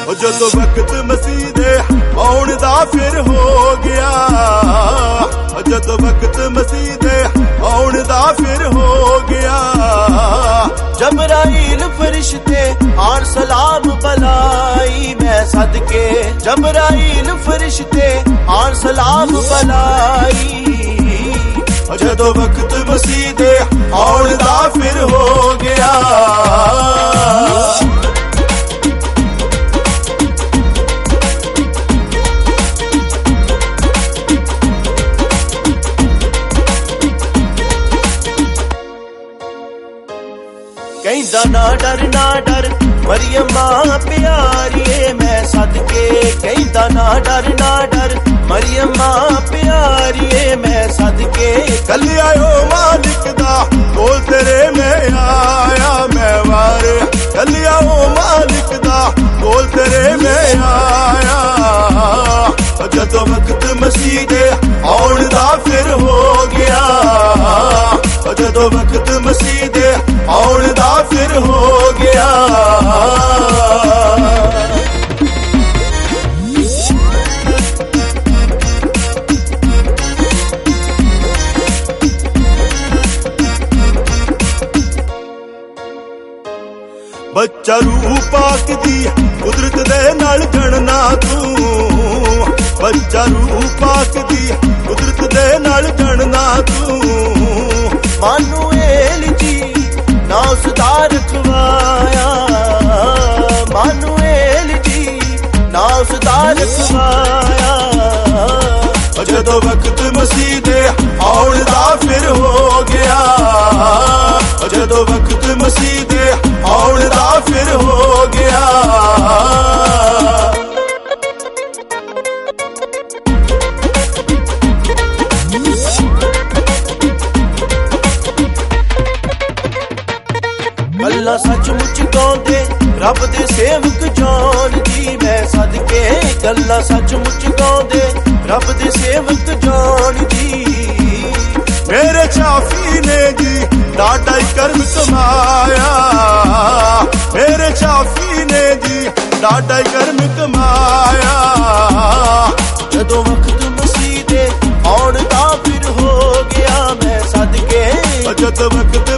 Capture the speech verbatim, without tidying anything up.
ਜਦੋਂ ਵਕਤ ਮਸੀਹ ਦੇ ਆਉਣ ਦਾ ਫਿਰ ਹੋ ਗਿਆ, ਜਦੋਂ ਵਕਤ ਮਸੀਹ ਦੇ ਆਉਣ ਦਾ ਫਿਰ ਹੋ ਗਿਆ। जबराइल फरिश्ते आन सलाम बलाई मैं सदके, जबराइल फरिश्ते आन सलाम बलाई। जदों वक्त मसीह दे आउण दा फिर हो गया। कहंदा ना डर ना डर मरियम मां प्यारीए मैं सदके, कहंदा ना डर ना डर मरियम मां प्यारीए मैं सदके। कल आयो मालिक दा बोल तेरे में आया मैं वारे, कल आओ मालिक दा बोल तेरे में आया। जदों वक्त मसीह दे आउण दा फिर हो गया, जदों वक्त मसीह दे आउण दा फिर हो गया। बच्चा रूह पाक दी कुदरत दे नाल जणना तू, बच्चा रूह पाक दी कुदरत दे नाल जणना तू। मानुएल जी ना उसदा रखवाया, मानुएल जी ना उसदा रखवाया। जदों वक्त मसीह दे आउण दा फिर हो गया, जदों वक्त मसीह दे आउण दा फिर हो गया। गल्लां सचमुच गाउंदे रब दे सेवक जान जी मैं सदके, गल्लां सचमुच गाउंदे रब दे सेवक जान जी। मेरे चाफी ने जी डाटा ही कर्म कमाया, मेरे चाफी ने जी डाटा ही कर्म कमाया। जदों वक्त मसीह दे आउण दा फिर हो गया मैं सदके, जदों वक्त